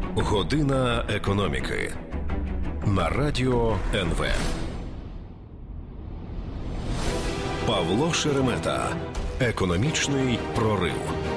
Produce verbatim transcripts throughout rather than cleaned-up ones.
Година економіки на радіо ен ве. Павло Шеремета. Економічний прорив.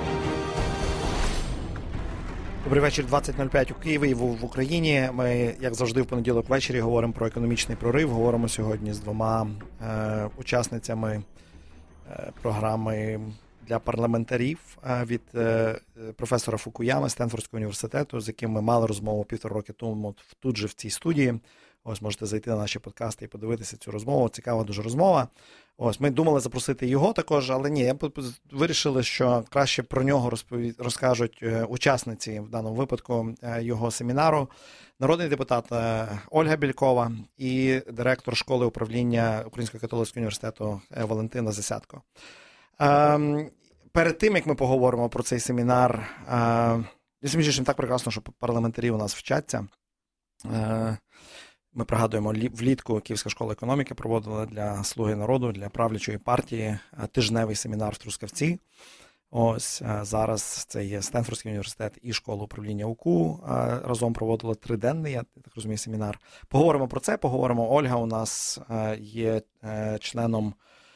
Добрий вечір, двадцять нуль п'ять у Києві і в Україні. Ми, як завжди, в понеділок ввечері говоримо про економічний прорив. Говоримо сьогодні з двома е, учасницями е, програми для парламентарів е, від е, професора Фукуями Стенфордського університету, з яким ми мали розмову півтора роки тому тут же в цій студії. Ось можете зайти на наші подкасти і подивитися цю розмову. Цікава дуже розмова. Ось ми думали запросити його також, але ні, я вирішили, що краще про нього розпові... розкажуть учасниці в даному випадку його семінару. Народний депутат Ольга Бєлькова і директор школи управління Українського католицького університету Валентина Засядко. Перед тим, як ми поговоримо про цей семінар, між іншим, так прекрасно, що парламентарі у нас вчаться. Ми пригадуємо, влітку Київська школа економіки проводила для «Слуги народу», для правлячої партії тижневий семінар в Трускавці. Ось зараз це є Стенфордський університет і школа управління УКУ разом проводили триденний, я так розумію, семінар. Поговоримо про це, поговоримо. Ольга у нас є членом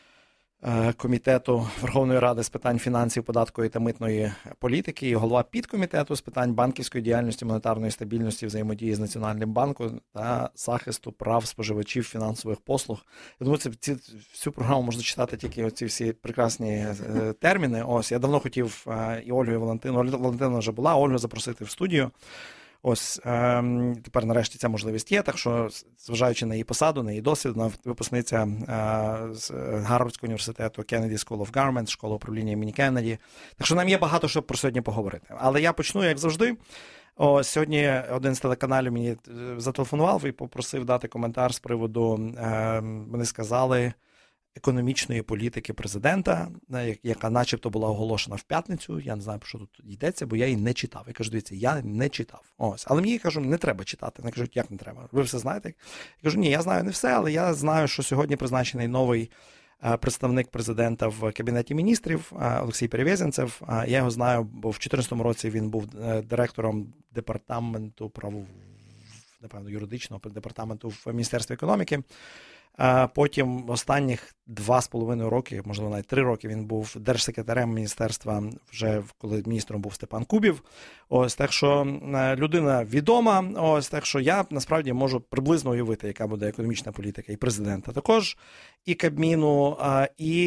Комітету Верховної Ради з питань фінансів, податкової та митної політики і голова підкомітету з питань банківської діяльності, монетарної стабільності, взаємодії з Національним банком та захисту прав споживачів фінансових послуг. Я думаю, це, ці, всю програму можна читати тільки оці всі прекрасні е, терміни. Ось, я давно хотів е, і Ольгу, і Валентину, Валентина вже була, Ольгу запросити в студію. Ось, е, тепер нарешті ця можливість є, так що, зважаючи на її посаду, на її досвід, вона випускниця е, з Гарвардського університету, Kennedy School of Government, школа управління імені Кеннеді. Так що нам є багато що про сьогодні поговорити. Але я почну, як завжди. О, сьогодні один з телеканалів мені зателефонував і попросив дати коментар з приводу, е, вони сказали, економічної політики президента, яка начебто була оголошена в п'ятницю. Я не знаю, про що тут йдеться, бо я її не читав. Я кажу, дивіться, я не читав. Ось. Але мені, кажу, не треба читати. Вони кажуть, як не треба? Ви все знаєте? Я кажу, ні, я знаю не все, але я знаю, що сьогодні призначений новий представник президента в Кабінеті міністрів Олексій Перевєзінцев. Я його знаю, бо в дві тисячі чотирнадцятому році він був директором департаменту право, напевно, юридичного департаменту в Міністерстві економіки. Потім останніх два з половиною роки, можливо, навіть три роки, він був держсекретарем міністерства, вже коли міністром був Степан Кубів. Ось, так що людина відома, ось, так що я насправді можу приблизно уявити, яка буде економічна політика і президента також, і Кабміну, і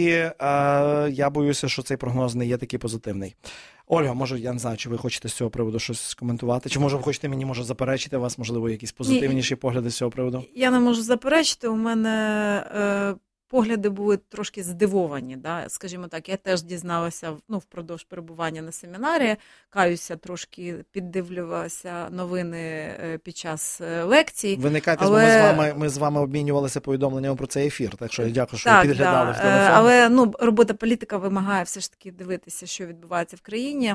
я боюся, що цей прогноз не є такий позитивний. Ольга, може, я не знаю, чи ви хочете з цього приводу щось коментувати? Чи, може, ви хочете мені, може, заперечити вас, можливо, якісь позитивніші Ні, погляди з цього приводу? Я не можу заперечити, у мене е, погляди були трошки здивовані. Да? Скажімо так, я теж дізналася ну, впродовж перебування на семінарі, каюся, трошки піддивлювалася новини під час лекцій. Виникайте, але... ми, з вами, ми з вами обмінювалися повідомленнями про цей ефір, так що я дякую, що так, ви підглядали да. в телефон. Але ну, робота політика вимагає все ж таки дивитися, що відбувається в країні.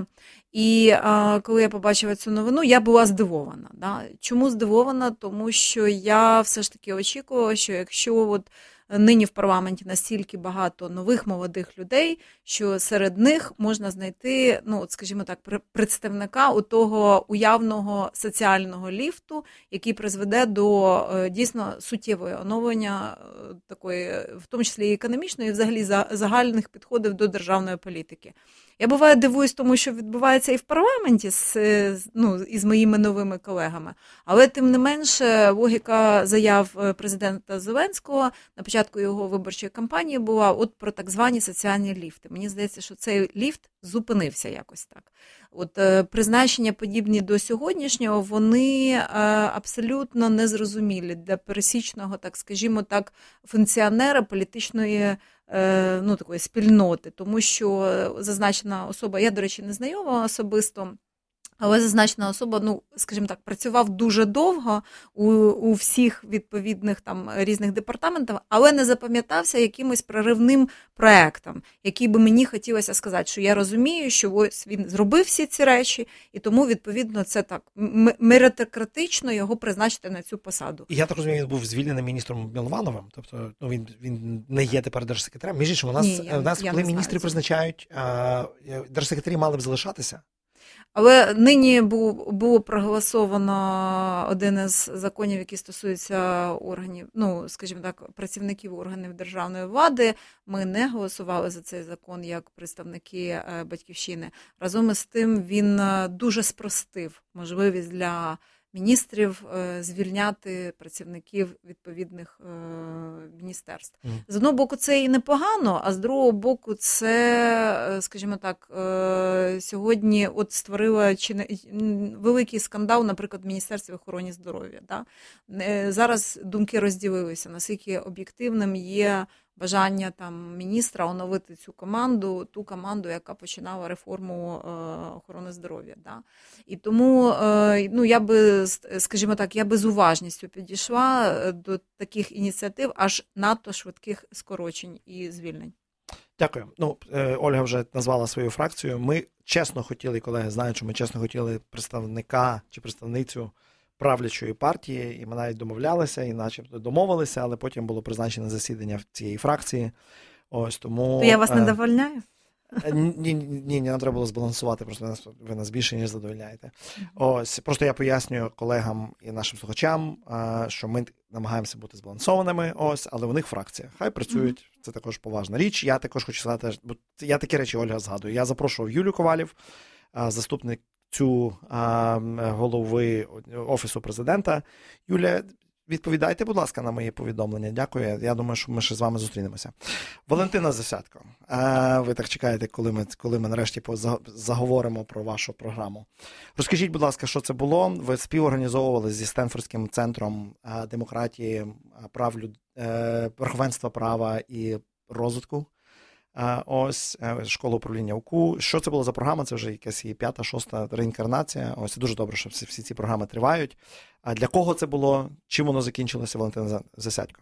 І а, коли я побачила цю новину, я була здивована. Да? Чому здивована? Тому що я все ж таки очікувала, що якщо от нині в парламенті настільки багато нових молодих людей, що серед них можна знайти, ну, от, скажімо так, представника у того уявного соціального ліфту, який призведе до дійсно суттєвого оновлення такої, в тому числі і економічної, і взагалі загальних підходів до державної політики. Я буває дивуюсь тому, що відбувається і в парламенті з, ну, із моїми новими колегами, але тим не менше логіка заяв президента Зеленського на початку його виборчої кампанії була от про так звані соціальні ліфти. Мені здається, що цей ліфт зупинився якось так. От е, призначення подібні до сьогоднішнього, вони е, абсолютно незрозумілі для пересічного, так скажімо так, функціонера політичної е, ну, такої спільноти, тому що зазначена особа, я, до речі, не знайома особисто, але зазначена особа, ну, скажімо так, працював дуже довго у, у всіх відповідних там різних департаментах, але не запам'ятався якимось проривним проектом, який би мені хотілося сказати, що я розумію, що ось він зробив всі ці речі, і тому, відповідно, це так меритократично його призначити на цю посаду. Я так розумію, він був звільнений міністром Миловановим, тобто ну, він, він не є тепер держсекретарем. Між іншим, у нас, Ні, я, у нас я коли міністри знаю, призначають, а, держсекретарі мали б залишатися. Але нині було, було проголосовано один із законів, які стосуються органів, ну, скажімо так, працівників органів державної влади. Ми не голосували за цей закон як представники Батьківщини. Разом із тим він дуже спростив можливість для міністрів звільняти працівників відповідних міністерств. Mm. З одного боку, це і непогано, а з другого боку, це, скажімо так, сьогодні от створило чи не, великий скандал, наприклад, в Міністерстві охорони здоров'я. Да? Зараз думки розділилися, наскільки об'єктивним є бажання там міністра оновити цю команду, ту команду, яка починала реформу е, охорони здоров'я. Да? І тому, е, ну, я би, скажімо так, я би з уважністю підійшла до таких ініціатив, аж надто швидких скорочень і звільнень. Дякую. Ну, Ольга вже назвала свою фракцію. Ми чесно хотіли, колеги знають, що ми чесно хотіли представника чи представницю правлячої партії, і ми навіть домовлялися, і начебто домовилися, але потім було призначене засідання цієї фракції. Ось тому... То я вас не довольняю? Ні, ні, ні, не треба було збалансувати, просто ви нас, ви нас більше, ніж задовольняєте. Ось, просто я пояснюю колегам і нашим слухачам, що ми намагаємося бути збалансованими, ось, але у них фракція. Хай працюють, це також поважна річ. Я також хочу сказати, бо я такі речі, Ольга, згадую. Я запрошував Юлію Ковалів, заступник цю а, голови Офісу президента. Юля, відповідайте, будь ласка, на мої повідомлення. Дякую. Я думаю, що ми ще з вами зустрінемося. Валентина Засядько, а, ви так чекаєте, коли ми, коли ми нарешті заговоримо про вашу програму. Розкажіть, будь ласка, що це було? Ви співорганізовували зі Стенфордським центром демократії, прав люд... верховенства права і розвитку. Ось, школа управління УКУ. Що це було за програма? Це вже якась її п'ята, шоста реінкарнація. Ось, дуже добре, що всі, всі ці програми тривають. А для кого це було? Чим воно закінчилося, Валентина Засядько?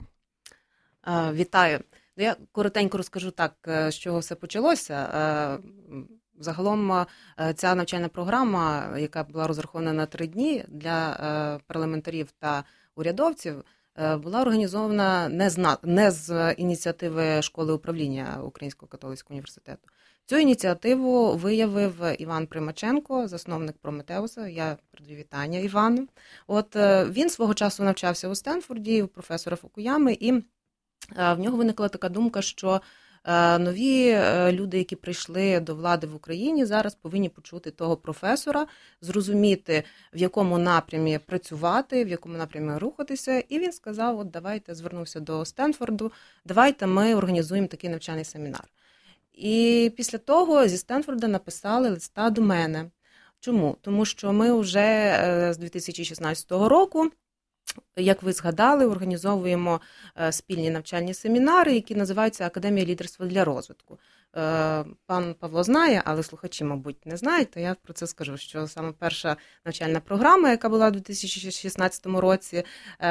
Вітаю. Я коротенько розкажу так, з чого все почалося. Загалом ця навчальна програма, яка була розрахована на три дні для парламентарів та урядовців, була організована не з, не з ініціативи школи управління Українського католицького університету. Цю ініціативу виявив Іван Примаченко, засновник Прометеуса. Я передаю вітання Івану. От він свого часу навчався у Стенфорді, у професора Фукуями, і в нього виникла така думка, що нові люди, які прийшли до влади в Україні, зараз повинні почути того професора, зрозуміти, в якому напрямі працювати, в якому напрямі рухатися. І він сказав, от давайте, звернувся до Стенфорду, давайте ми організуємо такий навчальний семінар. І після того зі Стенфорда написали листа до мене. Чому? Тому що ми вже з дві тисячі шістнадцятого року, як ви згадали, організовуємо спільні навчальні семінари, які називаються «Академія лідерства для розвитку». Пан Павло знає, але слухачі, мабуть, не знають, то я про це скажу, що саме перша навчальна програма, яка була у дві тисячі шістнадцятому році,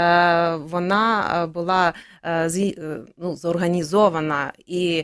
вона була ну, зорганізована і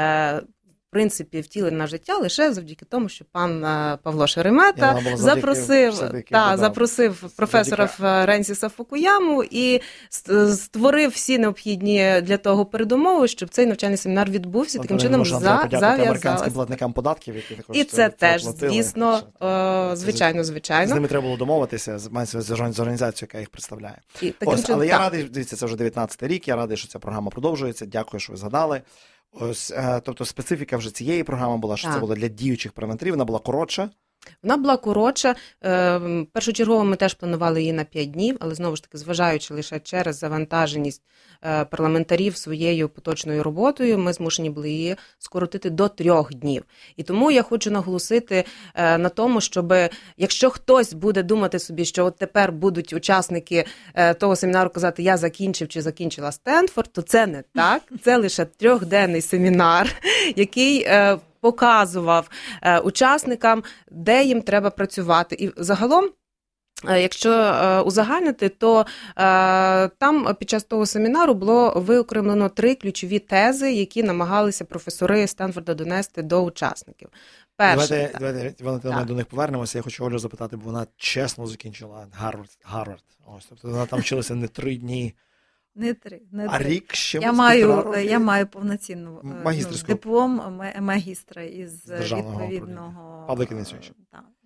в принципі, втілена на життя лише завдяки тому, що пан Павло Шеремета запросив, та, запросив професора Френсіса Фукуяму і створив всі необхідні для того передумови, щоб цей навчальний семінар відбувся, таким чином зав'язалося. Американським платникам податків, які також і це теж, звісно, звичайно, звичайно. З ними треба було домовитися, з організацією, яка їх представляє. Ось, але я радий, дивіться, це вже дев'ятнадцятий рік, я радий, що ця програма продовжується. Дякую, що ви згадали. Ось, тобто специфіка вже цієї програми була, що так. Це було для діючих парламентарів, вона була коротша. Вона була коротша. Першочергово ми теж планували її на п'ять днів, але знову ж таки, зважаючи лише через завантаженість парламентарів своєю поточною роботою, ми змушені були її скоротити до трьох днів. І тому я хочу наголосити на тому, щоб якщо хтось буде думати собі, що от тепер будуть учасники того семінару казати, я закінчив чи закінчила Стенфорд, то це не так. Це лише трьохденний семінар, який показував е, учасникам, де їм треба працювати. І загалом, е, якщо е, узагальнити, то е, там під час того семінару було виокремлено три ключові тези, які намагалися професори Стенфорда донести до учасників. Перше, давайте, давайте, Валентина, ми до них повернемося. Я хочу Олю запитати, бо вона чесно закінчила Гарвард. Гарвард. Ось, тобто вона там вчилася не три дні, Не три, не а три. рік ще я маю, я маю повноцінну ну, диплом магістра із відповідного Public Administration.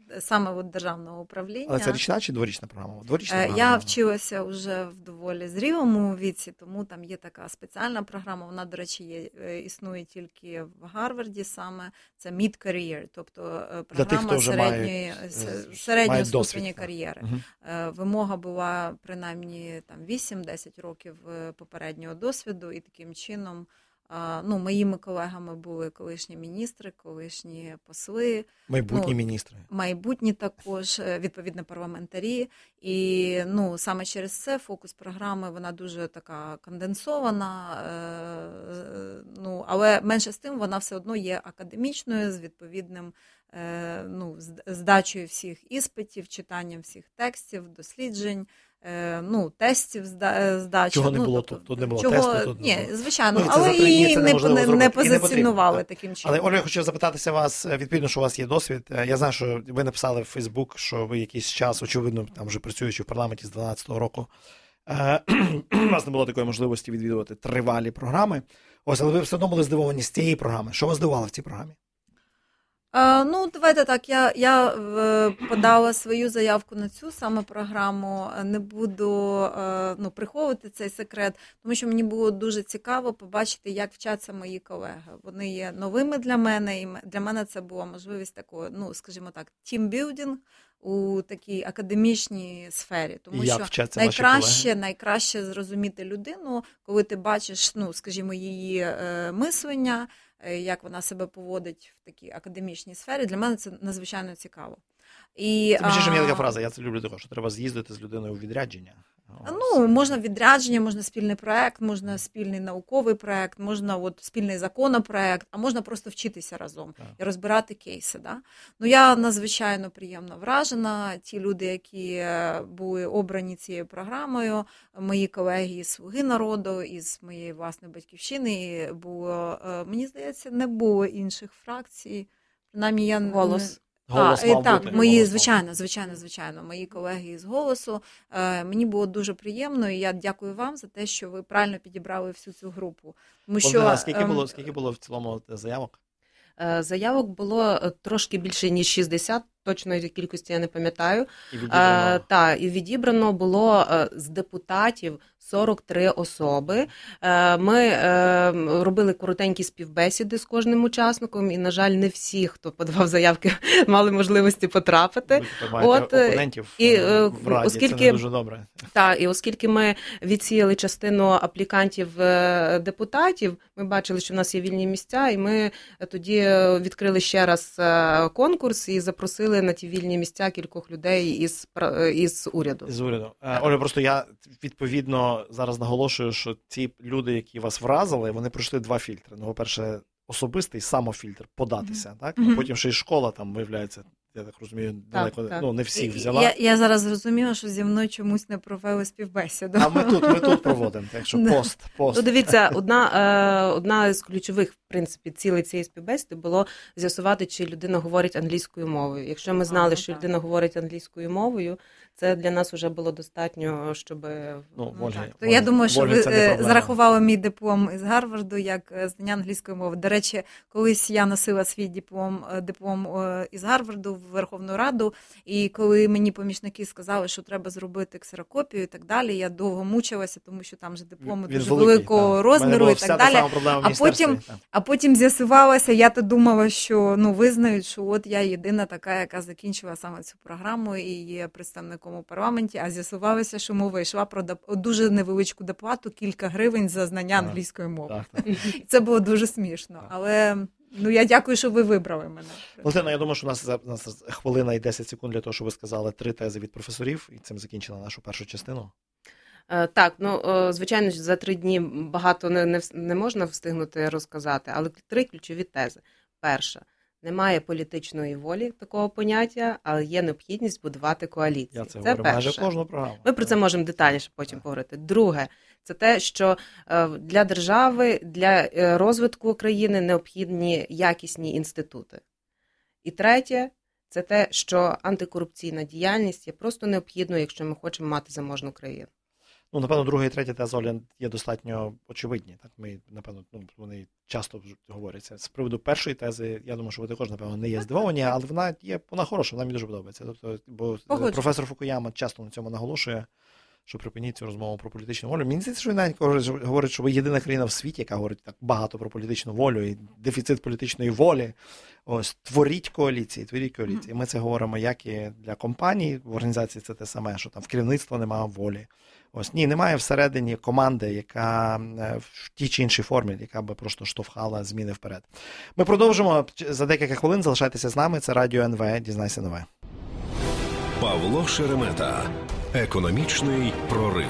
саме от державного управління. Але це річна чи дворічна програма? Дворічна Я програма. вчилася вже в доволі зрілому віці, тому там є така спеціальна програма, вона, до речі, є, існує тільки в Гарварді саме, це mid-career, тобто програма середньої, середньої ступені кар'єри. Угу. Вимога була принаймні там вісім-десять років попереднього досвіду, і таким чином ну, моїми колегами були колишні міністри, колишні посли. Майбутні ну, міністри. Майбутні також, відповідно, парламентарі. І ну, саме через це фокус програми, вона дуже така конденсована, ну, але менше з тим вона все одно є академічною, з відповідним ну, здачею всіх іспитів, читанням всіх текстів, досліджень. Ну, тестів здачі. Чого не ну, було тобто, тут? Тут не було чого... тесту? Тут Ні, не було. звичайно, Ну, але її не, не, не позиціонували не таким чином. Але, Оля, я хочу запитатися вас, відповідно, що у вас є досвід. Я знаю, що ви написали в Фейсбук, що ви якийсь час, очевидно, там вже працюючи в парламенті з дванадцятого року, у вас не було такої можливості відвідувати тривалі програми. Ось, але ви все одно були здивовані з цієї програми. Що вас здивувало в цій програмі? А, ну, давайте так, я, я е, подала свою заявку на цю саме програму, не буду е, ну, приховувати цей секрет, тому що мені було дуже цікаво побачити, як вчаться мої колеги. Вони є новими для мене, і для мене це була можливість такої, ну, скажімо так, тімбілдинг у такій академічній сфері. Тому і що найкраще, найкраще зрозуміти людину, коли ти бачиш, ну, скажімо, її е, мислення, як вона себе поводить в такій академічній сфері, для мене це надзвичайно цікаво. І, це, що є така фраза, я це люблю також, що треба з'їздити з людиною у відрядження. Ну, можна відрядження, можна спільний проект, можна спільний науковий проект, можна от спільний законопроект, а можна просто вчитися разом так. і розбирати кейси. Да? Ну, я надзвичайно приємно вражена. Ті люди, які були обрані цією програмою, мої колеги із «Слуги народу», із моєї власної батьківщини, було, мені здається, не було інших фракцій. Принаймні, я голос. Голос а, мав так, бути, мої, голос звичайно, звичайно, звичайно, мої колеги із «Голосу». Е, мені було дуже приємно, і я дякую вам за те, що ви правильно підібрали всю цю групу. Тому що, Богдана, скільки було, скільки було в цілому заявок? Заявок було трошки більше, ніж шістдесят, точної кількості я не пам'ятаю. І відібрано? Е, та, і відібрано було з депутатів сорок три особи. Е, ми е, робили коротенькі співбесіди з кожним учасником, і, на жаль, не всі, хто подавав заявки, мали можливості потрапити. Ви маєте опонентів і, в Раді, оскільки, це не дуже добре. Так, і оскільки ми відсіяли частину аплікантів депутатів, ми бачили, що в нас є вільні місця, і ми тоді відкрили ще раз конкурс і запросили на ті вільні місця кількох людей із, із уряду. Із уряду. Оля, просто я відповідно зараз наголошую, що ці люди, які вас вразили, вони пройшли два фільтри. Ну, по-перше, особистий самофільтр, податися, mm-hmm. так? А потім ще й школа там, виявляється, я так розумію, далеко, так, так. ну, не всіх взяла. Я, я зараз зрозуміла, що зі мною чомусь не провели співбесіду. А ми тут, ми тут проводимо, так що пост, пост. Ну, дивіться, одна, е, одна з ключових, в принципі, цілей цієї співбесіди було з'ясувати, чи людина говорить англійською мовою. Якщо ми знали, а, що так. людина говорить англійською мовою, це для нас вже було достатньо, щоб... Ну, Волі, так. Волі, я думаю, що ви зарахували мій диплом із Гарварду як знання англійської мови. До речі, колись я носила свій диплом, диплом із Гарварду в Верховну Раду, і коли мені помічники сказали, що треба зробити ксерокопію і так далі, я довго мучилася, тому що там же дипломи Він дуже великий, великого так. розміру і так далі. А потім, а потім з'ясувалося, я то думала, що ну, визнають, що от я єдина така, яка закінчила саме цю програму і є представником у парламенті, а з'ясувалося, що мова йшла про дуже невеличку доплату, кілька гривень за знання англійської мови. Так, так. І це було дуже смішно, так. але... Ну, я дякую, що ви вибрали мене. Валентина, я думаю, що у нас, у нас хвилина і десять секунд для того, щоб ви сказали три тези від професорів, і цим закінчила нашу першу частину. Так, ну, звичайно, за три дні багато не, не, не можна встигнути розказати, але три ключові тези. Перша. Немає політичної волі такого поняття, але є необхідність будувати коаліції. Я це, це говорю майже кожну програму. Ми про це можемо детальніше потім поговорити. Друге, це те, що для держави, для розвитку країни необхідні якісні інститути. І третє, це те, що антикорупційна діяльність є просто необхідною, якщо ми хочемо мати заможну країну. Ну, напевно, друга і третя теза Олі є достатньо очевидні. Так, ми, напевно, ну, вони часто говоряться. З приводу першої тези, я думаю, що ви також, напевно, не є здивовані, але вона є, вона хороша, вона мені дуже подобається. Тобто, бо Погоджу. професор Фукуяма часто на цьому наголошує, що припиніть цю розмову про політичну волю. Мені здається, що він навіть говорить, що ви єдина країна в світі, яка говорить так багато про політичну волю і дефіцит політичної волі. Ось, творіть коаліції, творіть коаліції. Ми це говоримо як і для компаній, в організації це те саме, що там в керівництво немає волі. Ось, ні, немає всередині команди, яка в тій чи іншій формі, яка би просто штовхала зміни вперед. Ми продовжимо за декілька хвилин, залишайтеся з нами, це Радіо ен ве, дізнайся нове. Павло Шеремета. Економічний прорив.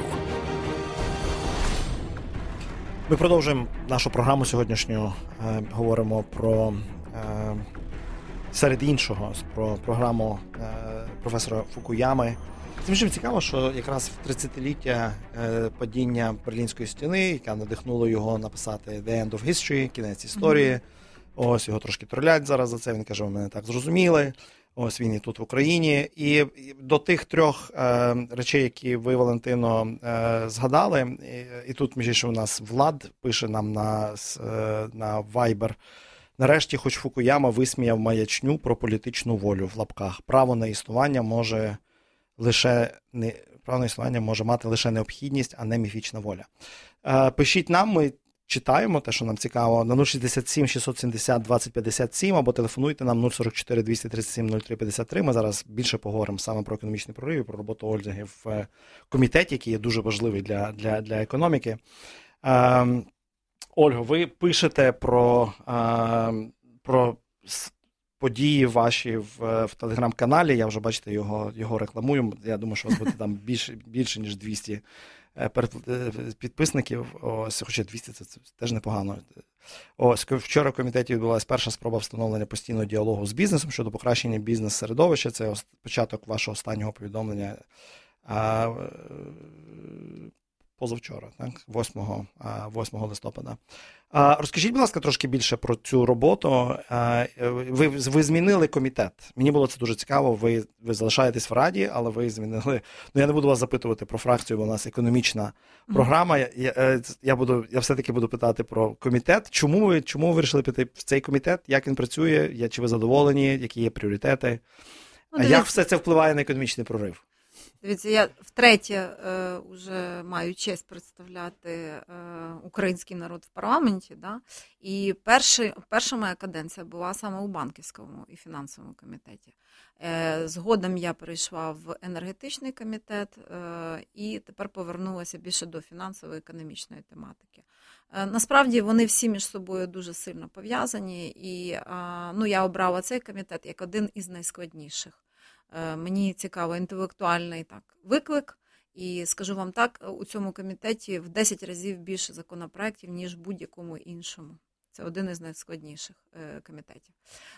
Ми продовжуємо нашу програму сьогоднішню. Е, говоримо про, е, серед іншого, про програму е, професора Фукуями. Тим чим цікаво, що якраз в тридцятиліття е, падіння Берлінської стіни, яка надихнула його написати «The End of History», кінець історії. Mm-hmm. Ось, його трошки тролять зараз за це, він каже, ви мене так зрозуміли. Ось він і тут в Україні. І до тих трьох е, речей, які ви, Валентино, е, згадали, і, і тут, між іншим, у нас Влад пише нам на, е, на Viber. Нарешті, хоч Фукуяма висміяв маячню про політичну волю в лапках. Право на існування може лише не право на існування може мати лише необхідність, а не міфічна воля. Е, пишіть нам, ми читаємо те, що нам цікаво, на нуль шістдесят сім шістсот сімдесят двадцять п'ятдесят сім або телефонуйте нам нуль сорок чотири двісті тридцять сім нуль три п'ятдесят три. Ми зараз більше поговоримо саме про економічний прорив, про роботу Ольги в комітеті, який є дуже важливий для, для, для економіки. Е, Ольго, ви пишете про, е, про події ваші в, в телеграм-каналі, я вже, бачите, його, його рекламую, я думаю, що у вас буде там більше, більше ніж двісті підписників, ось, хоча двісті це, це теж непогано. Ось, вчора в комітеті відбулася перша спроба встановлення постійного діалогу з бізнесом щодо покращення бізнес-середовища. Це початок вашого останнього повідомлення а, позавчора, так? восьмого листопада. А, розкажіть, будь ласка, трошки більше про цю роботу. А, ви, ви змінили комітет. Мені було це дуже цікаво. Ви, ви залишаєтесь в Раді, але ви змінили... Ну, я не буду вас запитувати про фракцію, бо у нас економічна програма. Я, я, я, буду, я все-таки буду питати про комітет. Чому ви, чому ви вирішили піти в цей комітет? Як він працює? Я, чи ви задоволені? Які є пріоритети? Ну, а як все це впливає на економічний прорив? Дивіться, я втретє е, вже маю честь представляти е, український народ в парламенті. Да? І перший, перша моя каденція була саме у банківському і фінансовому комітеті. Е, згодом я перейшла в енергетичний комітет е, і тепер повернулася більше до фінансово-економічної тематики. Е, насправді вони всі між собою дуже сильно пов'язані, і е, ну, я обрала цей комітет як один із найскладніших. Мені цікаво інтелектуальний так, виклик, і скажу вам так, у цьому комітеті в десять разів більше законопроєктів, ніж в будь-якому іншому. Це один із найскладніших комітетів.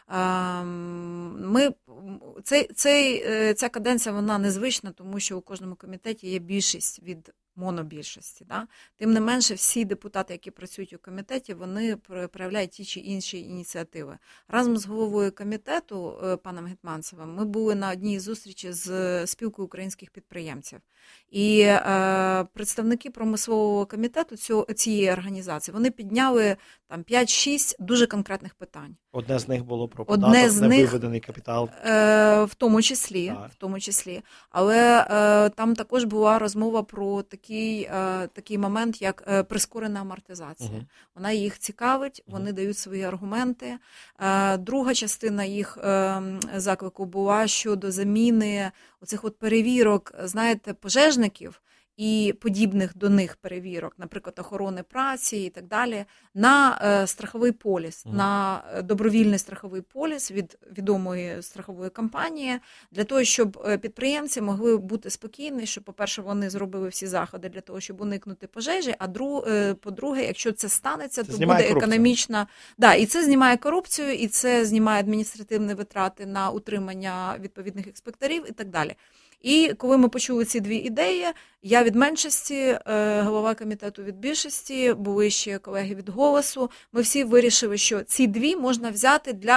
Ми, цей, цей, ця каденція, вона незвична, тому що у кожному комітеті є більшість від монобільшості. Да? Тим не менше, всі депутати, які працюють у комітеті, вони проявляють ті чи інші ініціативи. Разом з головою комітету, паном Гетманцевим, ми були на одній зустрічі з спілкою українських підприємців. І е, представники промислового комітету цього, цієї організації, вони підняли там п'ять-шість дуже конкретних питань. Одне з них було про податок на виведений капітал. Е, в тому числі, в тому числі. Але е, там також була розмова про такий, е, такий момент, як е, прискорена амортизація. Угу. Вона їх цікавить, вони угу. дають свої аргументи. Е, друга частина їх е, заклику була щодо заміни оцих от перевірок, знаєте, пожежників і подібних до них перевірок, наприклад, охорони праці і так далі, на е, страховий поліс, mm. на добровільний страховий поліс від відомої страхової компанії, для того, щоб підприємці могли бути спокійні, що, по-перше, вони зробили всі заходи для того, щоб уникнути пожежі, а друг, е, по-друге, якщо це станеться, це то буде корупцію. економічна... Да, і це знімає корупцію, і це знімає адміністративні витрати на утримання відповідних інспекторів і так далі. І коли ми почули ці дві ідеї, я від меншості, голова комітету від більшості, були ще колеги від «Голосу», ми всі вирішили, що ці дві можна взяти для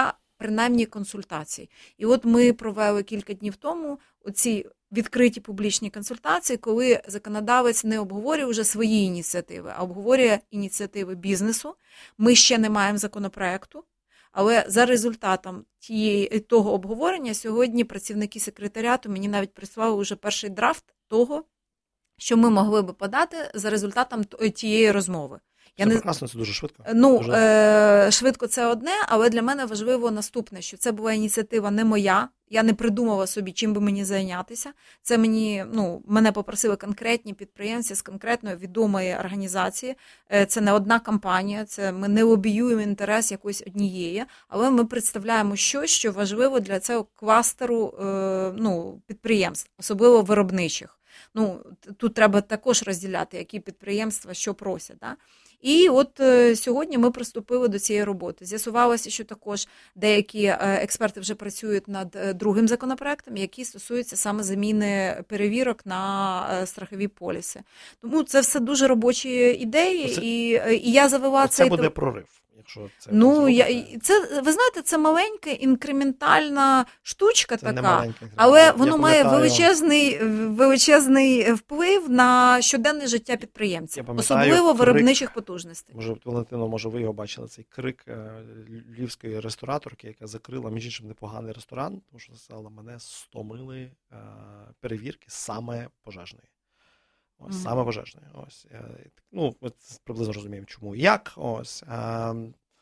принаймні консультацій. І от ми провели кілька днів тому оці відкриті публічні консультації, коли законодавець не обговорює вже свої ініціативи, а обговорює ініціативи бізнесу. Ми ще не маємо законопроекту, але за результатом тієї, того обговорення сьогодні працівники секретаріату мені навіть прислали вже перший драфт того, що ми могли би подати за результатом тієї розмови. Це не... прекрасно, це дуже швидко. Ну, дуже... Е- швидко це одне, але для мене важливо наступне, що це була ініціатива не моя, я не придумала собі, чим би мені зайнятися. Це мені, ну, мене попросили конкретні підприємці з конкретної відомої організації. Це не одна компанія, це ми не лобіюємо інтерес якоїсь однієї, але ми представляємо щось, що важливо для цього кластеру е- ну, підприємств, особливо виробничих. Ну, тут треба також розділяти, які підприємства що просять. Да? І от е, сьогодні ми приступили до цієї роботи. З'ясувалося, що також деякі е, експерти вже працюють над е, другим законопроектом, який стосується саме заміни перевірок на е, страхові поліси. Тому це все дуже робочі ідеї, це, і, е, і я завела це цей... Це буде прорив. Якщо це ну, я, це, ви знаєте, це маленька інкрементальна штучка це така, але воно має величезний, величезний вплив на щоденне життя підприємців, особливо крик, виробничих потужностей. Може, Валентино, може ви його бачили, цей крик львівської рестораторки, яка закрила, між іншим, непоганий ресторан, тому що сказала, мене стомили е, перевірки саме пожежної. Ось, mm-hmm. саме пожежної. Ось, ну, ми приблизно розуміємо, чому і як. Ось, а,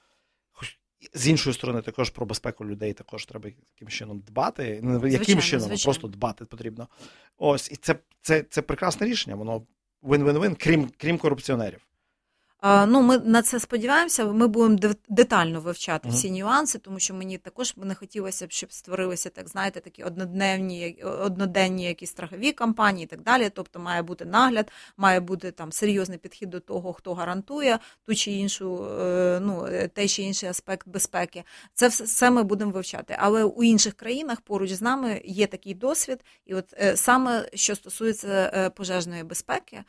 з іншої сторони, також про безпеку людей також треба яким чином дбати. Не яким звичайно, чином, звичайно. просто дбати потрібно. Ось, і це, це, це прекрасне рішення, воно вин-вин-вин, крім, крім корупціонерів. Ну, ми на це сподіваємося, ми будемо детально вивчати uh-huh. всі нюанси, тому що мені також не хотілося б, щоб створилися, так знаєте, такі однодневні, одноденні якісь страхові компанії і так далі. Тобто має бути нагляд, має бути там серйозний підхід до того, хто гарантує ту чи іншу, ну, той чи інший аспект безпеки. Це все ми будемо вивчати. Але у інших країнах поруч з нами є такий досвід, і от саме що стосується пожежної безпеки,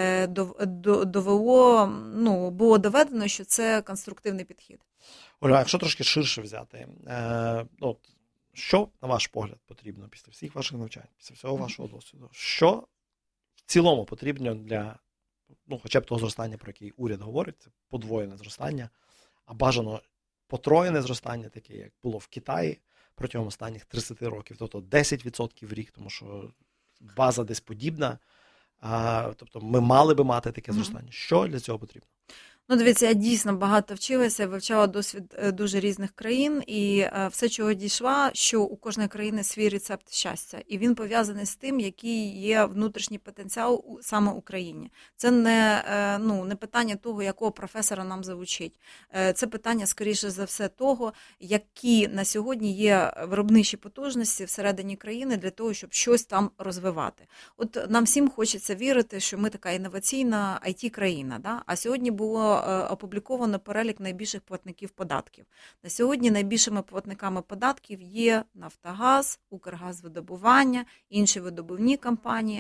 довело, ну, було доведено, що це конструктивний підхід. Оля, якщо трошки ширше взяти, е, от, що, на ваш погляд, потрібно після всіх ваших навчань, після всього вашого досвіду? Що в цілому потрібно для, ну, хоча б того зростання, про який уряд говорить, це подвоєне зростання, а бажано потроєне зростання, таке, як було в Китаї протягом останніх тридцять років, тобто десять відсотків в рік, тому що база десь подібна. А, тобто ми мали би мати таке зростання. Що для цього потрібно? Ну, дивіться, я дійсно багато вчилася, вивчала досвід дуже різних країн, і все, чого дійшла, що у кожної країни свій рецепт щастя. І він пов'язаний з тим, який є внутрішній потенціал саме в Україні. Це не, ну, не питання того, якого професора нам залучить. Це питання, скоріше за все, того, які на сьогодні є виробничі потужності всередині країни для того, щоб щось там розвивати. От нам всім хочеться вірити, що ми така інноваційна ай ті-країна, да? А сьогодні було опубліковано перелік найбільших платників податків. На сьогодні найбільшими платниками податків є Нафтогаз, Укргазвидобування, інші видобувні компанії,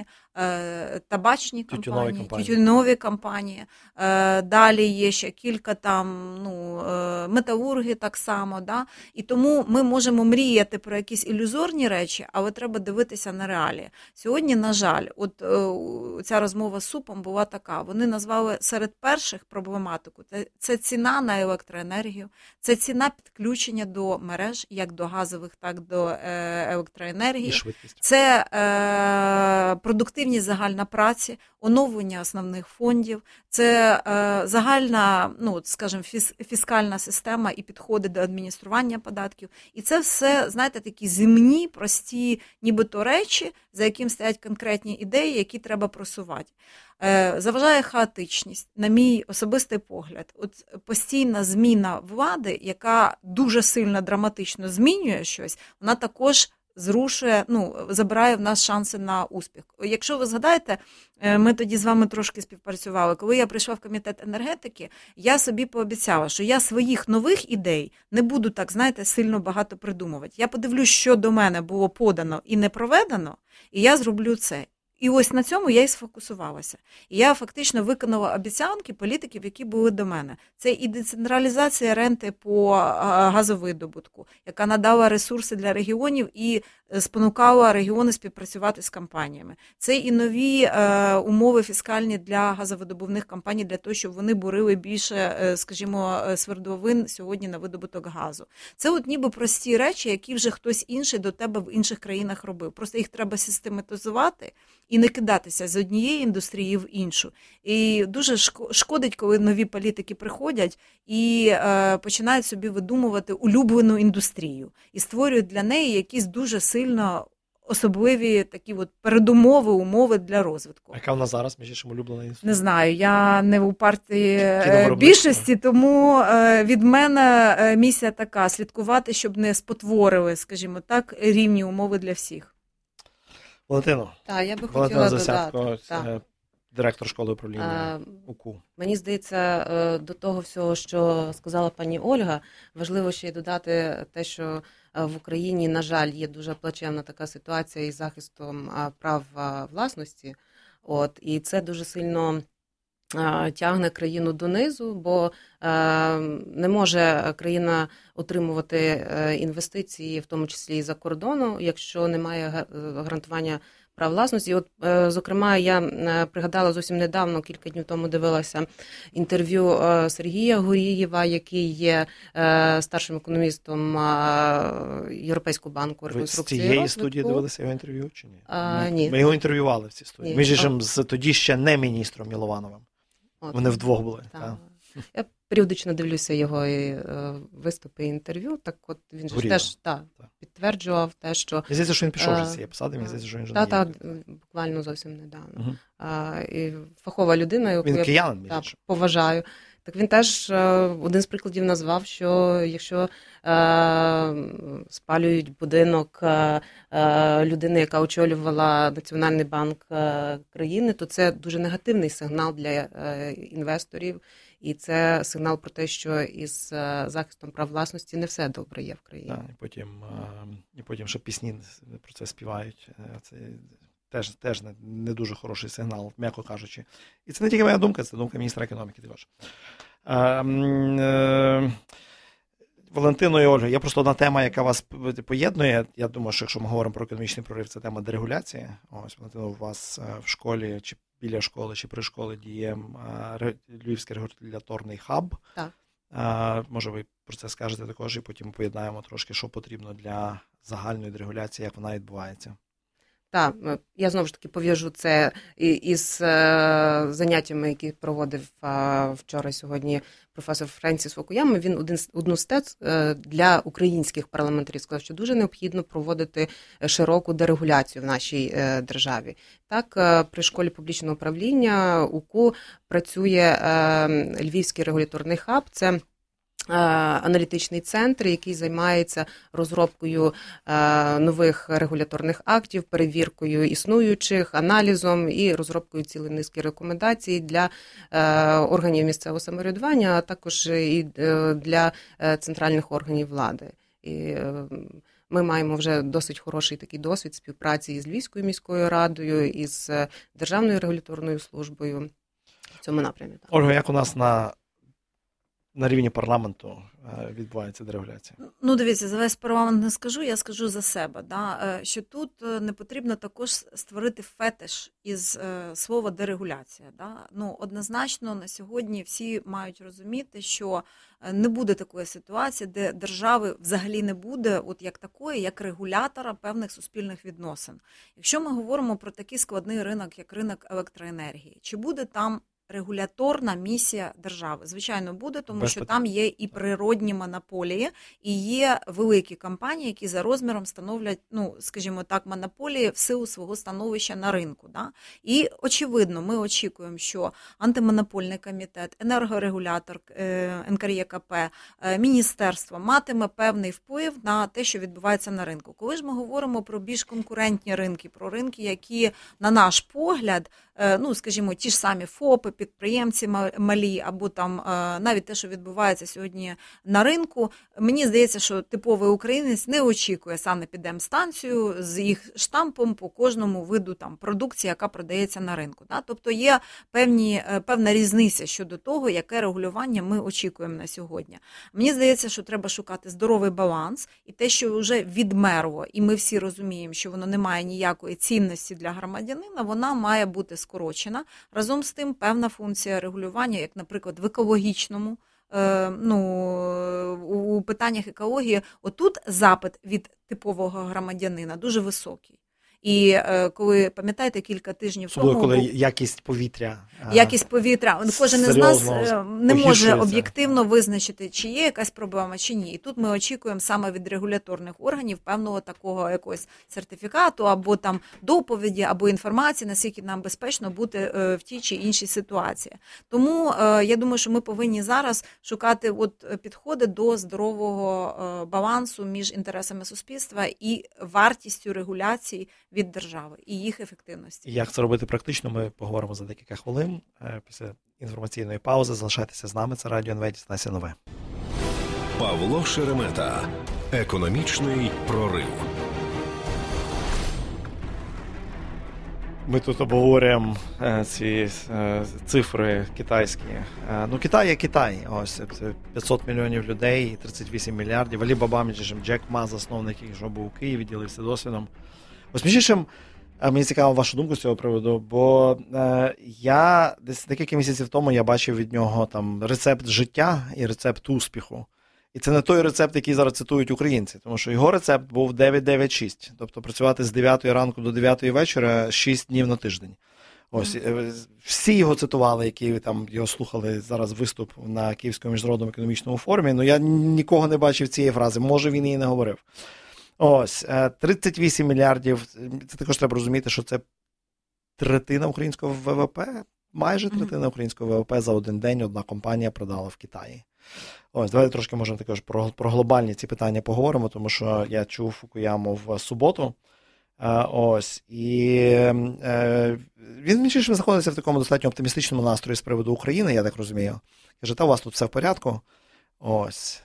табачні компанії, компанії. тютюнові компанії. Далі є ще кілька там, ну, металурги так само. Да? І тому ми можемо мріяти про якісь ілюзорні речі, але треба дивитися на реалії. Сьогодні, на жаль, от ця розмова з СУПом була така. Вони назвали серед перших проблематику. Це ціна на електроенергію, це ціна підключення до мереж, як до газових, так до електроенергії. Це е, продуктивність загальна праці, оновлення основних фондів, це е, загальна, ну, скажімо, фіс, фіскальна система і підходи до адміністрування податків. І це все, знаєте, такі земні, прості, нібито речі, за яким стоять конкретні ідеї, які треба просувати. Заважає хаотичність, на мій особистий погляд. От постійна зміна влади, яка дуже сильно драматично змінює щось, вона також зрушує, ну, забирає в нас шанси на успіх. Якщо ви згадаєте, ми тоді з вами трошки співпрацювали. Коли я прийшла в комітет енергетики, я собі пообіцяла, що я своїх нових ідей не буду так, знаєте, сильно багато придумувати. Я подивлюсь, що до мене було подано і не проведено, і я зроблю це. І ось на цьому я і сфокусувалася. І я фактично виконала обіцянки політиків, які були до мене. Це і децентралізація ренти по газовидобутку, яка надала ресурси для регіонів і спонукала регіони співпрацювати з компаніями. Це і нові е, умови фіскальні для газовидобувних компаній, для того, щоб вони бурили більше, е, скажімо, свердловин сьогодні на видобуток газу. Це от ніби прості речі, які вже хтось інший до тебе в інших країнах робив. Просто їх треба систематизувати і не кидатися з однієї індустрії в іншу. І дуже шкодить, коли нові політики приходять і е, починають собі видумувати улюблену індустрію і створюють для неї якісь дуже сильно особливі такі от передумови, умови для розвитку. А яка в нас зараз, між іншим, улюблена індустрія? Не знаю, я не у партії більшості, тому від мене місія така – слідкувати, щоб не спотворили, скажімо так, рівні умови для всіх. Валентино. Так, я би Валентина хотіла Засядько, додати. Так. Директор школи управління УКУ. Мені здається, до того всього, що сказала пані Ольга, важливо ще й додати те, що в Україні, на жаль, є дуже плачевна така ситуація із захистом прав власності. От, і це дуже сильно тягне країну донизу, бо не може країна отримувати інвестиції, в тому числі і за кордону, якщо немає гарантування прав власності. І от, зокрема, я пригадала зовсім недавно, кілька днів тому дивилася інтерв'ю Сергія Горієва, який є старшим економістом Європейського банку реконструкції. Ви з цієї студії дивилися його інтерв'ю чи ні? А, ми, ні. Ми його інтерв'ювали в цій студії. Ні. Ми ж з тоді ще не міністром Міловановим. От. Вони вдвох були. Так. Так. Я періодично дивлюся його і, е, виступи і інтерв'ю, так от він же теж та, так. підтверджував те, що... Мені здається, що він пішов а, вже з цієї посади, мені здається, що він вже та, не та, є. буквально зовсім недавно. Угу. А, і фахова людина, яку Він я киянин, між та, іншим. поважаю. Так він теж е, один з прикладів назвав, що якщо е, спалюють будинок е, е, людини, яка очолювала Національний банк е, країни, то це дуже негативний сигнал для е, інвесторів. І це сигнал про те, що із захистом прав власності не все добре є в країні. Да, і потім, і потім ще пісні про це співають. Це теж, теж не, не дуже хороший сигнал, м'яко кажучи. І це не тільки моя думка, це думка міністра економіки також. Валентино і Ольга, є просто одна тема, яка вас поєднує. Я думаю, що якщо ми говоримо про економічний прорив, це тема дерегуляції. Ось, Валентино, у вас в школі, чи біля школи, чи при школі діє Львівський регуляторний хаб. Так. Може, ви про це скажете також, і потім поєднаємо трошки, що потрібно для загальної дерегуляції, як вона відбувається. Так, я знову ж таки пов'яжу це із заняттями, які проводив вчора сьогодні професор Френсіс Фукуяма. Він один, одну з тез для українських парламентарів сказав, що дуже необхідно проводити широку дерегуляцію в нашій державі. Так, при школі публічного управління УКУ працює Львівський регуляторний хаб. Це аналітичний центр, який займається розробкою нових регуляторних актів, перевіркою існуючих, аналізом і розробкою цілої низки рекомендацій для органів місцевого самоврядування, а також і для центральних органів влади. І ми маємо вже досить хороший такий досвід співпраці із Львівською міською радою, із Державною регуляторною службою в цьому напрямі. Ольга, як у нас на на рівні парламенту відбувається дерегуляція? Ну, дивіться, за весь парламент не скажу, я скажу за себе, да, що тут не потрібно також створити фетиш із слова дерегуляція. Да. Ну, однозначно, на сьогодні всі мають розуміти, що не буде такої ситуації, де держави взагалі не буде, от як такої, як регулятора певних суспільних відносин. Якщо ми говоримо про такий складний ринок, як ринок електроенергії, чи буде там регуляторна місія держави? Звичайно, буде, тому Без що питань. Там є і природні монополії, і є великі компанії, які за розміром становлять, ну, скажімо так, монополії в силу свого становища на ринку. Да? І, очевидно, ми очікуємо, що антимонопольний комітет, енергорегулятор, ен ка ер є ка пе, міністерство матиме певний вплив на те, що відбувається на ринку. Коли ж ми говоримо про більш конкурентні ринки, про ринки, які, на наш погляд, ну, скажімо, ті ж самі ФОПи, підприємці малі, або там навіть те, що відбувається сьогодні на ринку, мені здається, що типовий українець не очікує санепідемстанцію з їх штампом по кожному виду там продукції, яка продається на ринку. Да? Тобто є певні, певна різниця щодо того, яке регулювання ми очікуємо на сьогодні. Мені здається, що треба шукати здоровий баланс, і те, що вже відмерло, і ми всі розуміємо, що воно не має ніякої цінності для громадянина, вона має бути скорочена. Разом з тим, певна функція регулювання, як, наприклад, в екологічному, е, ну, у питаннях екології, отут запит від типового громадянина дуже високий. І е, коли, пам'ятаєте, кілька тижнів Особливо, тому... коли якість повітря. Якість повітря. Кожен із нас не може об'єктивно так. визначити, чи є якась проблема, чи ні. І тут ми очікуємо саме від регуляторних органів певного такого якогось сертифікату, або там доповіді, або інформації, наскільки нам безпечно бути в тій чи іншій ситуації. Тому е, я думаю, що ми повинні зараз шукати от підходи до здорового е, балансу між інтересами суспільства і вартістю регуляцій від держави і їх ефективності. Як це робити практично, ми поговоримо за декілька хвилин. Після інформаційної паузи залишайтеся з нами, це Радіо ен ве, дізнайся нове. Павло Шеремета. Економічний прорив. Ми тут обговорюємо ці цифри китайські. Ну, Китай є Китай. Ось п'ятсот мільйонів людей, тридцять вісім мільярдів. Алібаба, між іншим, Джек Ма, засновник, який був у Києві, ділився досвідом. Ось між іншим, мені цікаво вашу думку з цього приводу, бо е, я десь декілька місяців тому я бачив від нього там рецепт життя і рецепт успіху. І це не той рецепт, який зараз цитують українці, тому що його рецепт був дев'ять дев'ять шість, тобто працювати з дев'ятої ранку до дев'ятої вечора шість днів на тиждень. Ось, mm-hmm. всі його цитували, які там його слухали зараз виступ на Київському міжнародному економічному форумі, але я нікого не бачив цієї фрази, може він її не говорив. Ось, тридцять вісім мільярдів, це також треба розуміти, що це третина українського ВВП, майже третина українського ВВП за один день одна компанія продала в Китаї. Ось, давайте трошки, можемо також про, про глобальні ці питання поговоримо, тому що я чув Фукуяму в суботу. Ось, і е, він, між іншим, знаходиться в такому достатньо оптимістичному настрої з приводу України, я так розумію. Каже, та у вас тут все в порядку. Ось.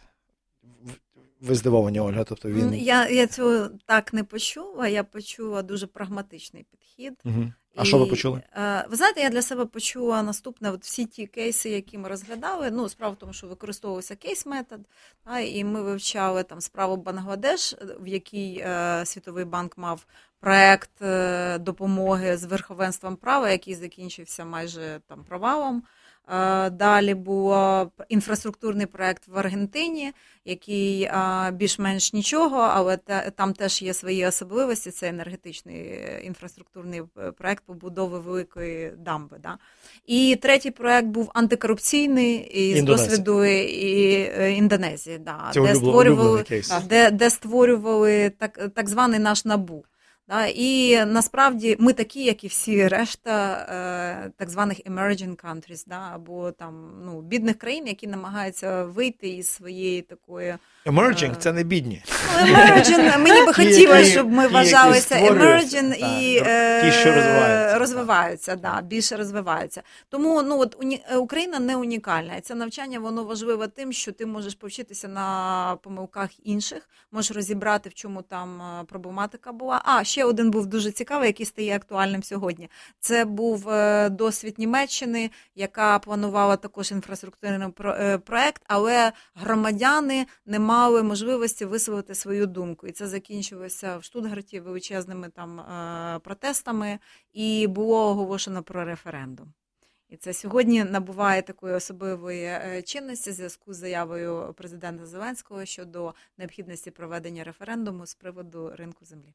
Ви здивовані, Ольга? Тобто він... Я, я цього так не почула, я почула дуже прагматичний підхід. Угу. А і, що ви почули? Ви знаєте, я для себе почула наступне, от всі ті кейси, які ми розглядали, ну, справа в тому, що використовувався кейс-метод, та, і ми вивчали там справу Бангладеш, в якій е, Світовий банк мав проект е, допомоги з верховенством права, який закінчився майже там провалом. Далі був інфраструктурний проєкт в Аргентині, який більш-менш нічого, але там теж є свої особливості. Це енергетичний інфраструктурний проєкт побудови великої дамби. Да? І третій проєкт був антикорупційний із досвіду і Індонезії, да, де, створювали, де, де створювали так, так званий наш НАБУ. Да, і насправді ми такі, як і всі решта е, так званих emerging countries, да, або там, ну, бідних країн, які намагаються вийти із своєї такої... Emerging – це не бідні. Emerging, мені би хотілося, щоб ми вважалися emerging і е, ті, що розвиваються, розвиваються да, більше розвиваються. Тому ну, от, уні... Україна не унікальна. І це навчання, воно важливе тим, що ти можеш повчитися на помилках інших, можеш розібрати, в чому там проблематика була. А, ще один був дуже цікавий, який стає актуальним сьогодні. Це був досвід Німеччини, яка планувала також інфраструктурний проєкт, але громадяни не мали можливості висловити свою думку. І це закінчилося в Штутгарті величезними там протестами, і було оголошено про референдум. І це сьогодні набуває такої особливої чинності в зв'язку з заявою президента Зеленського щодо необхідності проведення референдуму з приводу ринку землі.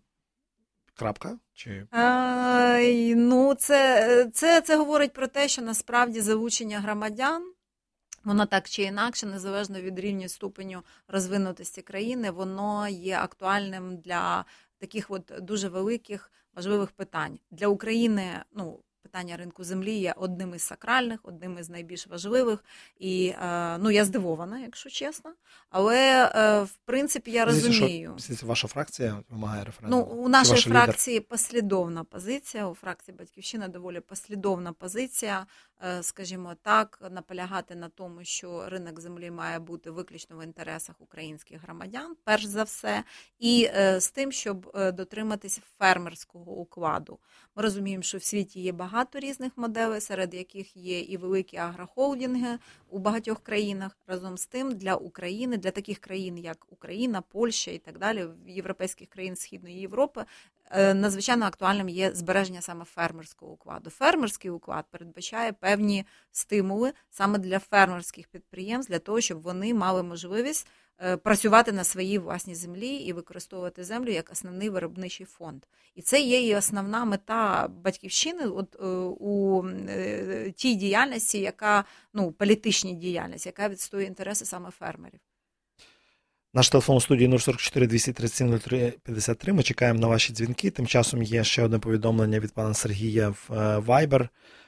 Крапка? Чи... А, ну, це, це, це говорить про те, що насправді залучення громадян, воно так чи інакше, незалежно від рівня ступеню розвинутості країни, воно є актуальним для таких от дуже великих, важливих питань. Для України, ну, питання ринку землі є одним із сакральних, одним із найбільш важливих. І, ну, я здивована, якщо чесно. Але, в принципі, я розумію. Що, ваша фракція вимагає референдуму? Ну, у нашої фракції лідер? послідовна позиція, у фракції «Батьківщина» доволі послідовна позиція, скажімо так, наполягати на тому, що ринок землі має бути виключно в інтересах українських громадян, перш за все, і з тим, щоб дотриматися фермерського укладу. Ми розуміємо, що в світі є багато різних моделей, серед яких є і великі агрохолдинги у багатьох країнах. Разом з тим, для України, для таких країн, як Україна, Польща і так далі, європейських країн Східної Європи, надзвичайно актуальним є збереження саме фермерського укладу. Фермерський уклад передбачає певні стимули саме для фермерських підприємств, для того, щоб вони мали можливість працювати на своїй власній землі і використовувати землю як основний виробничий фонд. І це є і основна мета «Батьківщини» от, у тій діяльності, яка, ну, політичній діяльності, яка відстоює інтереси саме фермерів. Наш телефон у студії нуль сорок чотири двісті тридцять сім нуль три п'ятдесят три. Ми чекаємо на ваші дзвінки. Тим часом є ще одне повідомлення від пана Сергія в Viber.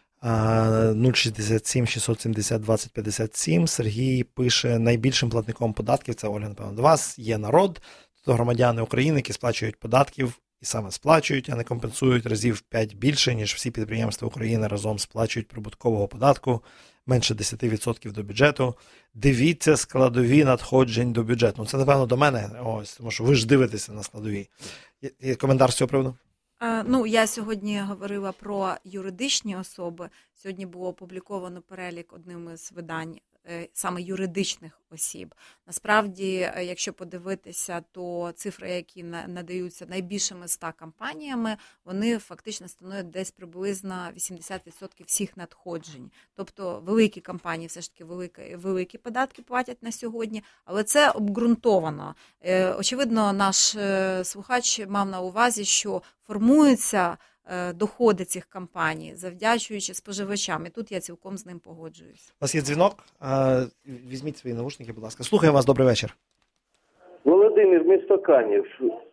нуль шістдесят сім шістсот сімдесят двадцять п'ятдесят сім. Сергій пише: найбільшим платником податків, це Ольга, напевно, до вас, є народ, тобто громадяни України, які сплачують податків, і саме сплачують, а не компенсують разів п'ять більше, ніж всі підприємства України разом сплачують прибуткового податку, менше десять відсотків до бюджету. Дивіться складові надходжень до бюджету. Ну, це, напевно, до мене, ось, тому що ви ж дивитеся на складові. Є, є коментар з цього приводу? Ну, я сьогодні говорила про юридичні особи. Сьогодні було опубліковано перелік одним із видань саме юридичних осіб. Насправді, якщо подивитися, то цифри, які надаються найбільшими ста компаніями, вони фактично становлять десь приблизно вісімдесят відсотків всіх надходжень. Тобто великі компанії все ж таки великі, великі податки платять на сьогодні, але це обґрунтовано. Очевидно, наш слухач мав на увазі, що формуються доходи цих компаній, завдячуючи споживачам. І тут я цілком з ним погоджуюсь. У вас є дзвінок. Візьміть свої навушники, будь ласка. Слухаю вас, добрий вечір. Володимир, місто Канів.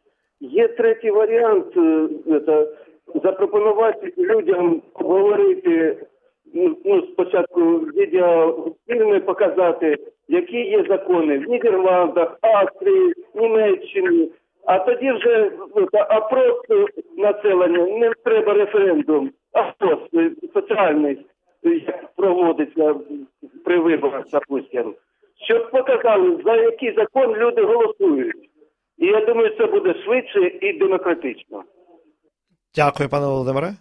Є третій варіант, це, запропонувати людям обговорити, ну, спочатку відеофільми показати, які є закони в Нідерландах, Австрії, Німеччині. А тоді вже опрос населення, не треба референдум, опрос соціальний, як проводиться при виборах, допустимо. Щоб показали, за який закон люди голосують. І я думаю, це буде швидше і демократично. Дякую, пане Володимире.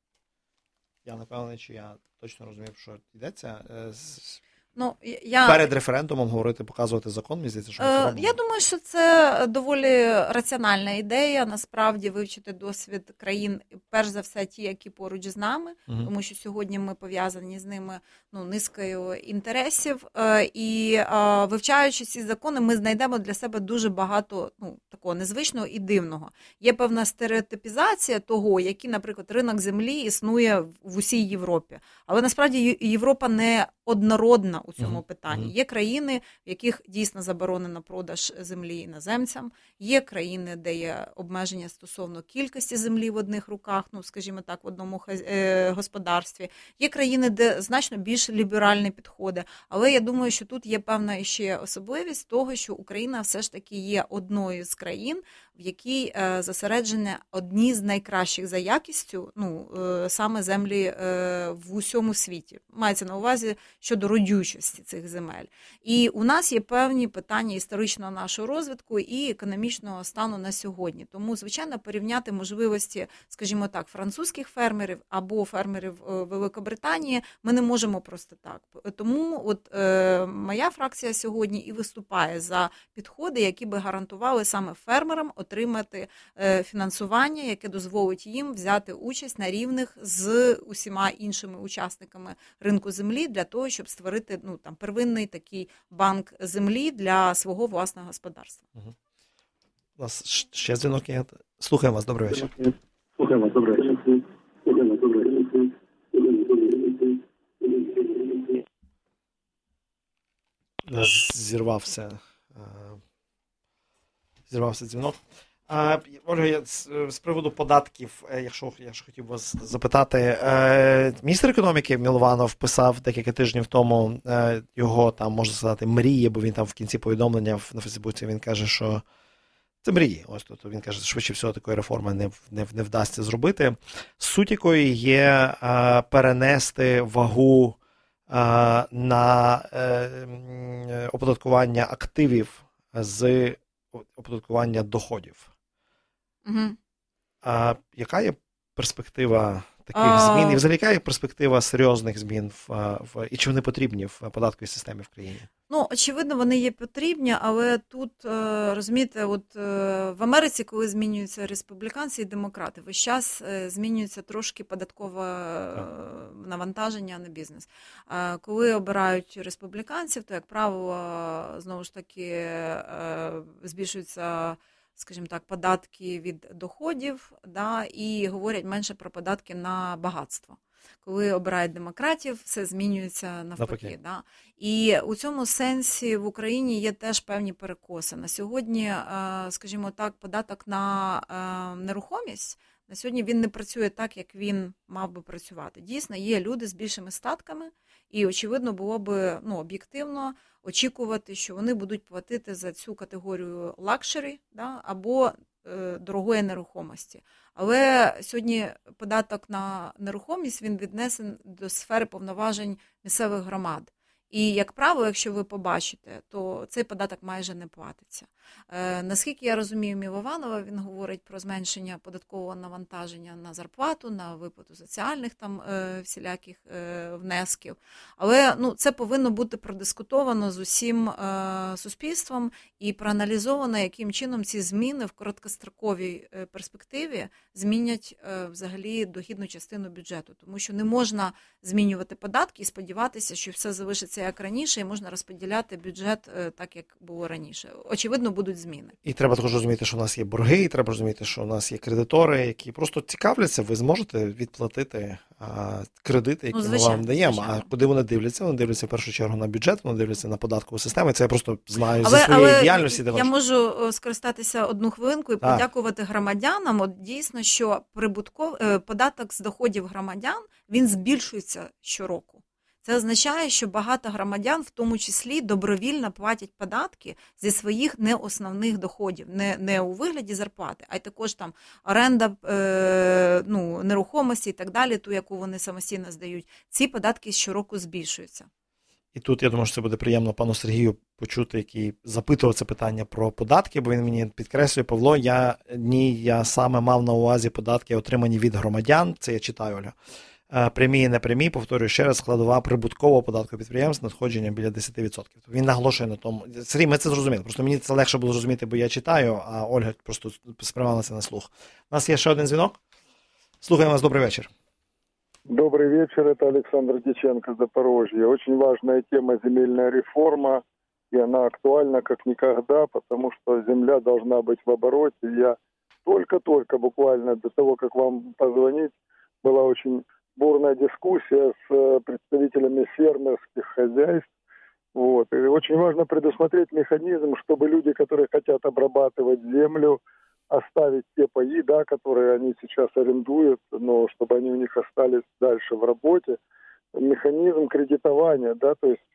Я не певний, чи я точно розумів, що йдеться. Ну, я... Перед референдумом говорити, показувати закон, мені здається, що ми це робимо. Я думаю, що це доволі раціональна ідея, насправді вивчити досвід країн, перш за все ті, які поруч з нами, угу. тому що сьогодні ми пов'язані з ними, ну, низкою інтересів, і вивчаючи ці закони, ми знайдемо для себе дуже багато, ну, такого незвичного і дивного. Є певна стереотипізація того, який, наприклад, ринок землі існує в усій Європі. Але насправді Європа не однородна у цьому питанні. Є країни, в яких дійсно заборонено продаж землі іноземцям, є країни, де є обмеження стосовно кількості землі в одних руках, ну, скажімо так, в одному господарстві, є країни, де значно більш ліберальні підходи, але я думаю, що тут є певна ще особливість того, що Україна все ж таки є одною з країн, в якій е, зосереджені одні з найкращих за якістю, ну, е, саме землі е, в усьому світі. Мається на увазі щодо родючості цих земель. І у нас є певні питання історичного нашого розвитку і економічного стану на сьогодні. Тому, звичайно, порівняти можливості, скажімо так, французьких фермерів або фермерів Великобританії ми не можемо просто так. Тому от е, моя фракція сьогодні і виступає за підходи, які би гарантували саме фермерам отримати фінансування, яке дозволить їм взяти участь на рівних з усіма іншими учасниками ринку землі для того, щоб створити, ну, там, первинний такий банк землі для свого власного господарства. Угу. У нас ще дзвінок є. Слухаємо вас, добрий вечір. Слухаємо вас, добрий вечір. Слухаємо вас, добрий вечір. Зірвався, зірвався дзвінок. А, Ольга, я з, з приводу податків, е, якщо я ж хотів вас запитати, е, міністр економіки Мілованов писав декілька тижнів тому е, його, там, можна сказати, мрії, бо він там в кінці повідомлення в- на Фейсбуці, він каже, що це мрії. Ось тут він каже, швидше всього такої реформи не, в- не, в- не вдасться зробити. Суть якої є е, перенести вагу е, на е, м, оподаткування активів з оподаткування доходів. Угу. А яка є перспектива таких А- змін? І взагалі яка є перспектива серйозних змін в, а, в і чи вони потрібні в податковій системі в країні? Ну, очевидно, вони є потрібні, але тут, е, розумієте, от е, в Америці, коли змінюються республіканці і демократи, весь час е, змінюється трошки податкове е, навантаження на бізнес. Е, Коли обирають республіканців, то, як правило, знову ж таки е, збільшуються, скажімо так, податки від доходів, да, і говорять менше про податки на багатство. Коли обирають демократів, все змінюється навпаки. Навпаки. Да? І у цьому сенсі в Україні є теж певні перекоси. На сьогодні, е, скажімо так, податок на е, нерухомість, на сьогодні він не працює так, як він мав би працювати. Дійсно, є люди з більшими статками, і, очевидно, було би ну, об'єктивно очікувати, що вони будуть платити за цю категорію лакшері, да, або е, дорогої нерухомості. Але сьогодні податок на нерухомість, він віднесен до сфери повноважень місцевих громад. І, як правило, якщо ви побачите, то цей податок майже не платиться. Е, наскільки я розумію Мілованова, він говорить про зменшення податкового навантаження на зарплату, на виплату соціальних там е, всіляких е, внесків. Але ну, це повинно бути продискутовано з усім е, суспільством і проаналізовано, яким чином ці зміни в короткостроковій е, перспективі змінять е, взагалі дохідну частину бюджету. Тому що не можна змінювати податки і сподіватися, що все залишиться як раніше, і можна розподіляти бюджет е, так, як було раніше. Очевидно, будуть зміни. І треба також розуміти, що у нас є борги, і треба розуміти, що у нас є кредитори, які просто цікавляться, ви зможете відплатити а, кредити, які Ну, ми звичайно, вам даємо. звичайно. А куди вони дивляться? Вони дивляться в першу чергу на бюджет, вони дивляться на податкову систему. І це я просто знаю Але, зі своєї але діяльності. Де я ваш- можу е, скористатися одну хвилинку і Так. подякувати громадянам. От дійсно, що прибутков е, податок з доходів громадян, він збільшується щороку. Це означає, що багато громадян, в тому числі, добровільно платять податки зі своїх неосновних доходів, не, не у вигляді зарплати, а й також там оренда е, ну, нерухомості і так далі, ту, яку вони самостійно здають. Ці податки щороку збільшуються. І тут я думаю, що це буде приємно пану Сергію почути, який запитував це питання про податки, бо він мені підкреслює, Павло, я ні, я саме мав на увазі податки, отримані від громадян, це я читаю, Оля. Е, Прямі і непрямі, повторюю ще раз, складова прибуткового податку підприємств надходження біля десять відсотків. Він наголошує на тому. Сергій, ми це зрозуміли. Просто мені це легше було зрозуміти, бо я читаю, а Ольга просто сприймалася на слух. У нас є ще один дзвінок. Слухаємо вас, добрий вечір. Добрый вечер, это Александр Диченко, Запорожье. Очень важная тема земельная реформа, и она актуальна как никогда, потому что земля должна быть в обороте. Я только-только, буквально до того, как вам позвонить, была очень бурная дискуссия с э, представителями фермерских хозяйств. Вот. И очень важно предусмотреть механизм, чтобы люди, которые хотят обрабатывать землю, оставить те паи, да, которые они сейчас арендуют, но чтобы они у них остались дальше в работе. Механизм кредитования, да, то есть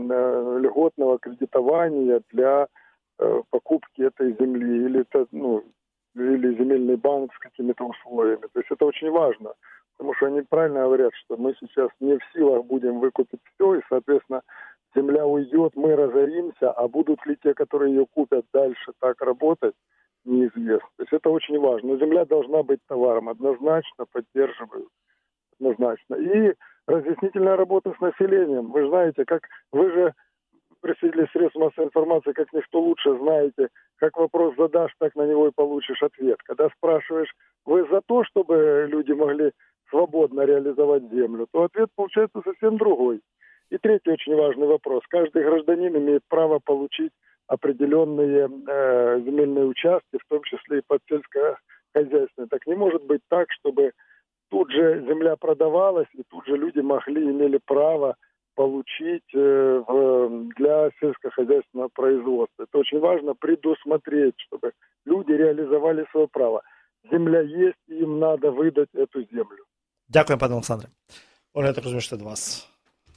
э, льготного кредитования для э, покупки этой земли или, это, ну, или земельный банк с какими-то условиями. То есть это очень важно, потому что они правильно говорят, что мы сейчас не в силах будем выкупить все, и, соответственно, земля уйдет, мы разоримся, а будут ли те, которые ее купят, дальше так работать, неизвестно. То есть это очень важно. Земля должна быть товаром, однозначно поддерживаю, однозначно. И разъяснительная работа с населением. Вы знаете, как вы же, представители средств массовой информации, как никто лучше знаете, как вопрос задашь, так на него и получишь ответ. Когда спрашиваешь, вы за то, чтобы люди могли свободно реализовать землю, то ответ получается совсем другой. И третий очень важный вопрос. Каждый гражданин имеет право получить определенные э, земельные участки, в том числе и под сельскохозяйственные. Так не может быть так, чтобы тут же земля продавалась, и тут же люди могли, имели право получить для сельскохозяйственного производства. Это очень важно предусмотреть, чтобы люди реализовали свое право. Земля есть, и им надо выдать эту землю. Дякую, пане Олександре. Оля, я так розумію, що це до вас.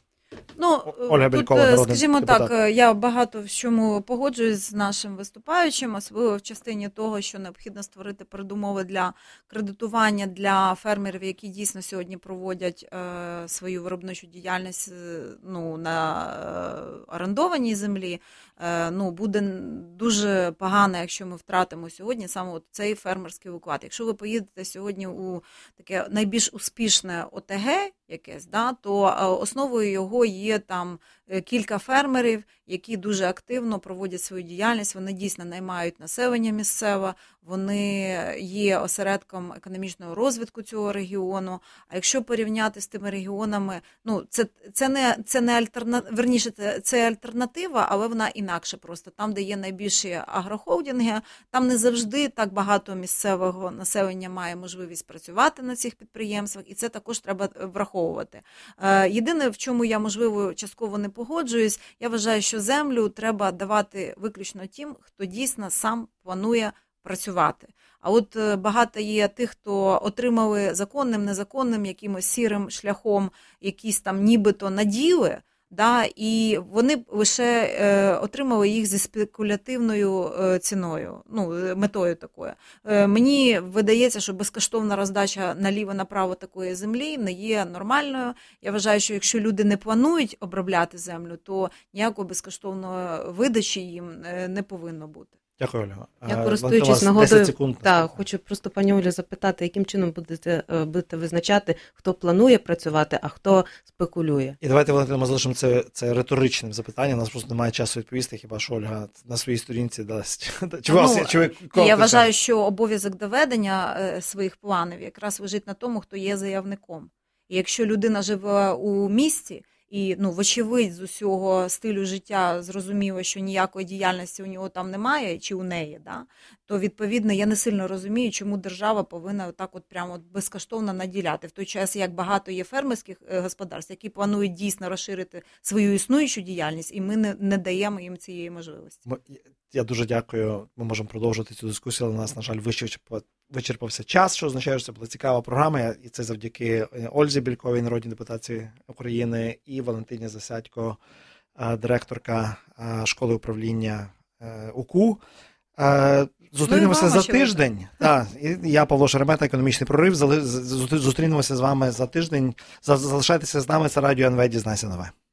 Ну, Ольга тут, Бєлькова, народний скажімо депутат. так, я багато в чому погоджуюсь з нашим виступаючим, особливо в частині того, що необхідно створити передумови для кредитування для фермерів, які дійсно сьогодні проводять е, свою виробничу діяльність е, ну, на е, орендованій землі. Е, ну, буде дуже погано, якщо ми втратимо сьогодні саме от цей фермерський уклад. Якщо ви поїдете сьогодні у таке найбільш успішне ОТГ якесь, да, то е, основою його є там кілька фермерів, які дуже активно проводять свою діяльність, вони дійсно наймають населення місцеве, вони є осередком економічного розвитку цього регіону. А якщо порівняти з тими регіонами, ну, це, це не, це не альтернатива, верніше, це, це альтернатива, але вона інакше просто. Там, де є найбільші агрохолдинги, там не завжди так багато місцевого населення має можливість працювати на цих підприємствах, і це також треба враховувати. Єдине, в чому я, можливо, частково не погоджуюсь, я вважаю, що землю треба давати виключно тим, хто дійсно сам планує працювати. А от багато є тих, хто отримали законним, незаконним, якимось сірим шляхом якісь там нібито наділи, да, і вони лише е, отримали їх зі спекулятивною е, ціною, ну, метою такою. Е, мені видається, що безкоштовна роздача наліво-направо такої землі не є нормальною. Я вважаю, що якщо люди не планують обробляти землю, то ніякої безкоштовної видачі їм е, не повинно бути. Дякую, Ольга. Я, користуючись нагодою, секунд, так, хочу просто пані Олю запитати, яким чином будете, будете визначати, хто планує працювати, а хто спекулює? І давайте, Валентина, ми залишимо це, це риторичним запитанням, у нас просто немає часу відповісти, хіба що Ольга на своїй сторінці дасть. Чи ну, вас, чи ви я вважаю, що обов'язок доведення своїх планів якраз лежить на тому, хто є заявником. І якщо людина живе у місті, і, ну, вочевидь, з усього стилю життя зрозуміло, що ніякої діяльності у нього там немає, чи у неї, да? То, відповідно, я не сильно розумію, чому держава повинна так от прямо от безкоштовно наділяти. В той час, як багато є фермерських господарств, які планують дійсно розширити свою існуючу діяльність, і ми не, не даємо їм цієї можливості. Я дуже дякую. Ми можемо продовжувати цю дискусію, але у нас, на жаль, вичерпався час, що означає, що це була цікава програма, і це завдяки Ользі Бєльковій, народній депутатці України, і Валентині Засядько, директорка школи управління УКУ. Зустрінемося ну, за тиждень. Так, і я, Павло Шеремета, економічний прорив. Зустрінемося з вами за тиждень. Залишайтеся з нами, це Радіо ен ве, дізнайся нове.